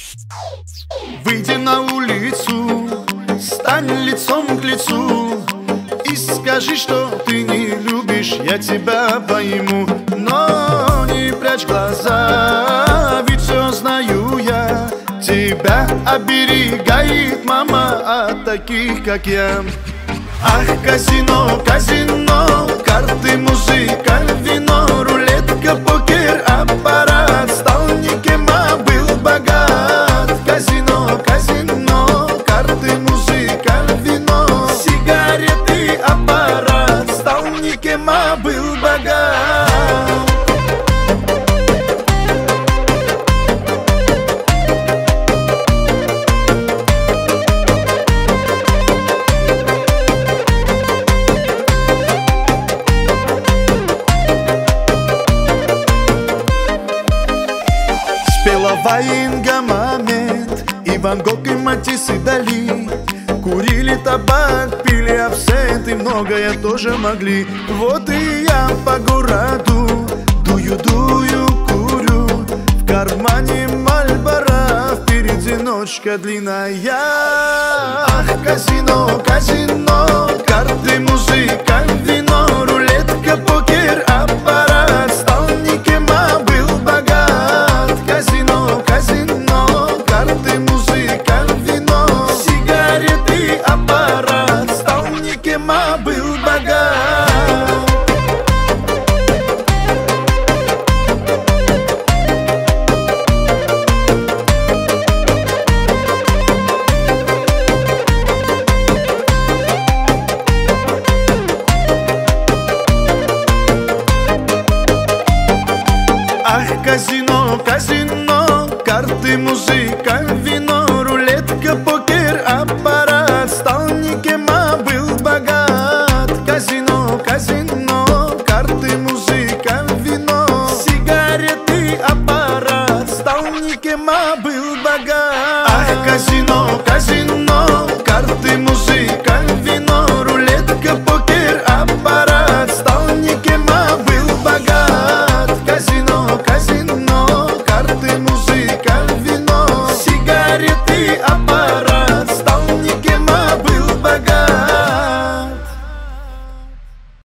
Выйди на улицу, стань лицом к лицу и скажи, что ты не любишь, я тебя пойму. Но не прячь глаза, ведь все знаю я. Тебя оберегает мама от таких, как я. Ах, казино, казино, карты, музыка, вино, рулетка, покер, аппарат. Стал никем, а был богат. Казино, казино, карты, музыка, вино, сигареты, аппарат. Стал никем, а был богат. Спела Ваенга Мамед, и Ван Гог, и Матисс, и Дали. Курили табак, пили абсент, и многое тоже могли. Вот и я по городу дую, курю. В кармане Мальборо, впереди ночка длинная. Ах, казино, казино, карты, музыка, вино, рулетка, покер, аппарат. Стал никем, а был богат. Казино, казино, карты, музыка, вино, сигареты, аппарат. Стал никем, а был богат. Ах, казино, казино, карты, музыка, вино, рулетка, покер, аппарат. Стал никем, а был богат. Казино, казино, карты, музыка, вино, сигареты, аппарат. Стал никем, а был богат. Ах, казино, казино,